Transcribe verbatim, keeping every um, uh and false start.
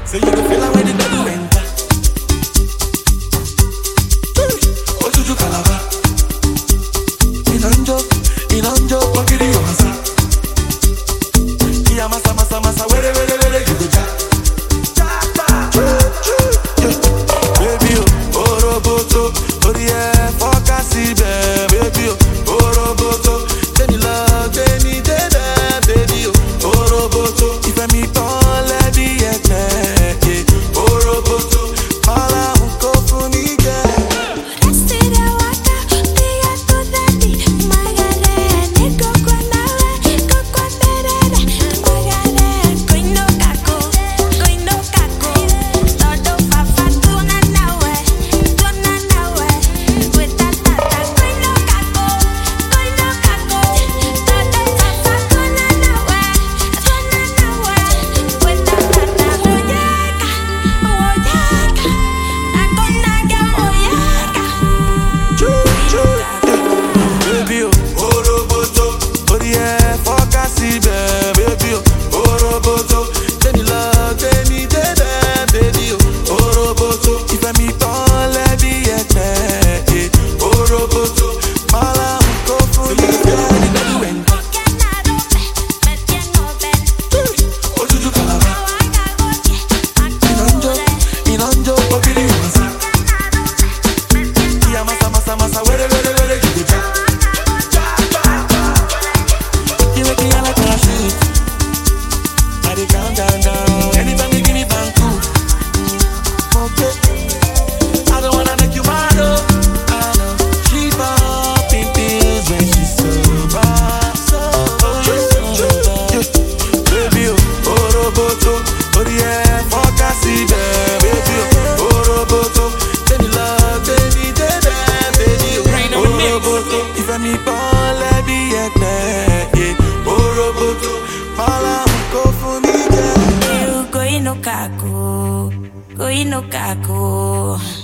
So you go feel like when the devil enter. Oh, Juju Calabar. Inanjo, Inanjo, Bakiri Yomasa. Kia masa, masa, masa, were, were, were, you go jack. Baby, oh, Roboto, oh, yeah, focus, baby, oh, Roboto. Then you love, then you did that, baby, oh, Roboto. If I meet all, let me get oh, Roboto. Mala, unko, funike. Kaku, koi no kaku.